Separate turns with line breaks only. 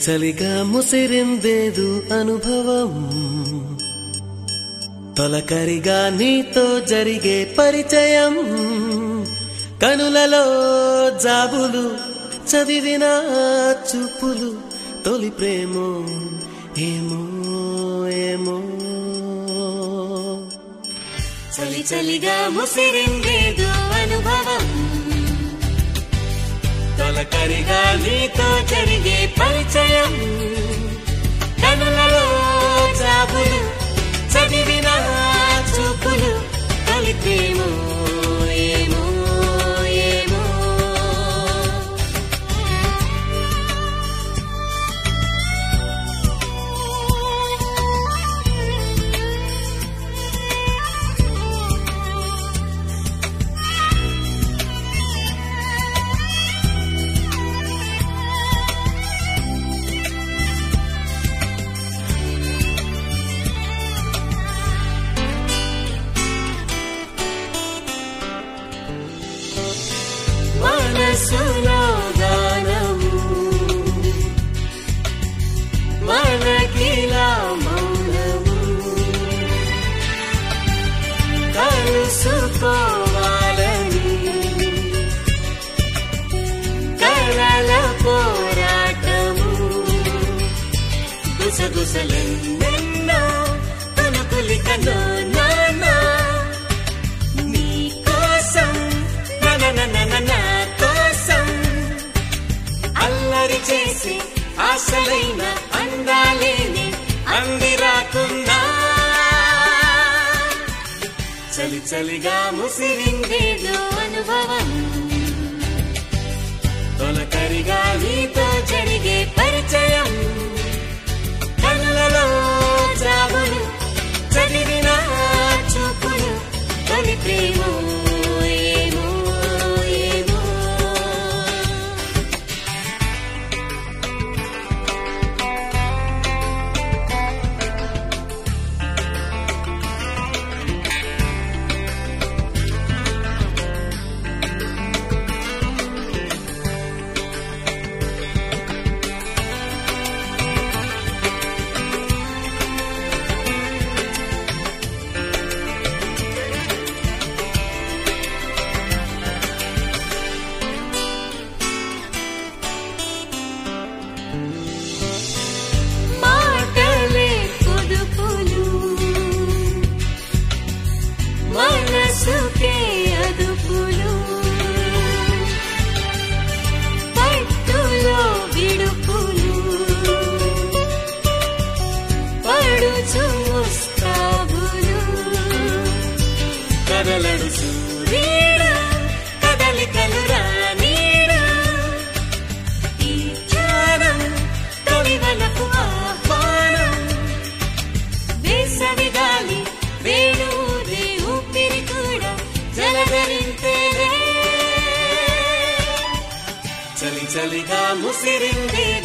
చలిగా ముసిరిందేదు అనుభవం తొలకరిగా నీతో జరిగే పరిచయం కనులలో జాబులు చదివిన చూపులు తొలి ప్రేమో ఏమో ఏమో
చలి చలిగా ముసిరిందేదు అనుభవం తొలకరిగా నీతో జరిగే పరిచయం కనులలో జాబులు చదివిన చూపులు తొలి ప్రేమో ఏమో ఏమో మనసులో గానము మనకిలా మౌనము కలుసుకోవాలని కలల పోరాటము గుసగుసలెన్నెన్నో తనుకులికనో నానా నీ కోసం నా కోసం అల్లరి చేసి ఆశలైన అందాలేని అందిరాకున్నా చలి చలిగా ముసిరిందేదో అనుభవం తొలకరిగా నీతో జరిగే పరిచయం కనులలో జాబులు చదివిన చూపులు తొలి ప్రేమో ఏమో ఏమో మనసుకే అదుపులు పట్టులో విడుపులు పడుచు ముస్తాబులు కదలడు సూర్యుడు కదలికలు రానీడు ఈ క్షణం తొలివలకు ఆహ్వానం వేసవి గాలి వేణు చలి చలిగా ముసిరిందే